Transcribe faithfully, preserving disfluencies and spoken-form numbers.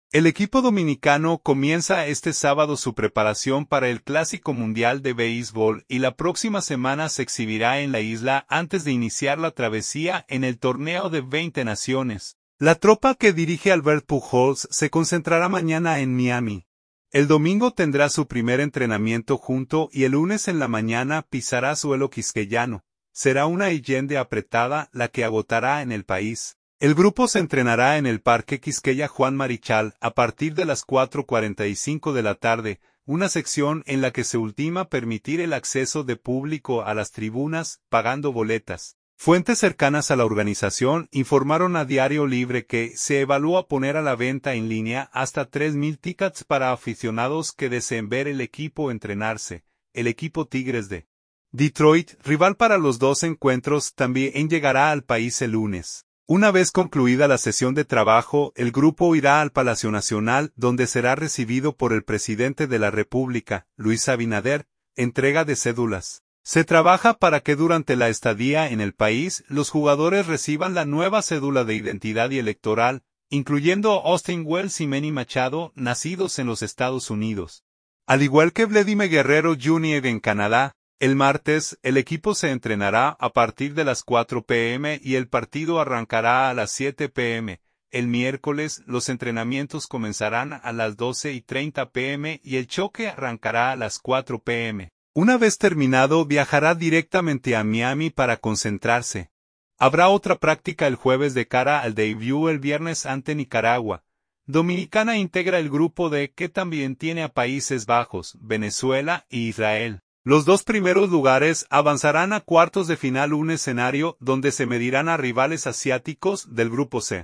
El equipo dominicano comienza este sábado su preparación para el Clásico Mundial de Béisbol y la próxima semana se exhibirá en la isla antes de iniciar la travesía en el torneo de veinte naciones. La tropa que dirige Albert Pujols se concentrará mañana en Miami. El domingo tendrá su primer entrenamiento junto y el lunes en la mañana pisará suelo quisqueyano. Será una Allende apretada la que agotará en el país. El grupo se entrenará en el Parque Quisqueya Juan Marichal a partir de las cuatro cuarenta y cinco de la tarde, una sección en la que se ultima permitir el acceso de público a las tribunas, pagando boletas. Fuentes cercanas a la organización informaron a Diario Libre que se evalúa poner a la venta en línea hasta tres mil tickets para aficionados que deseen ver el equipo entrenarse. El equipo Tigres de Detroit, rival para los dos encuentros, también llegará al país el lunes. Una vez concluida la sesión de trabajo, el grupo irá al Palacio Nacional, donde será recibido por el presidente de la República, Luis Abinader, entrega de cédulas. Se trabaja para que durante la estadía en el país, los jugadores reciban la nueva cédula de identidad y electoral, incluyendo Austin Wells y Manny Machado, nacidos en los Estados Unidos. Al igual que Vladimir Guerrero junior en Canadá, el martes, el equipo se entrenará a partir de las cuatro pe eme y el partido arrancará a las siete pe eme. El miércoles, los entrenamientos comenzarán a las doce y treinta pe eme y el choque arrancará a las cuatro pe eme. Una vez terminado, viajará directamente a Miami para concentrarse. Habrá otra práctica el jueves de cara al debut el viernes ante Nicaragua. Dominicana integra el grupo D que también tiene a Países Bajos, Venezuela y Israel. Los dos primeros lugares avanzarán a cuartos de final, un escenario donde se medirán a rivales asiáticos del grupo C.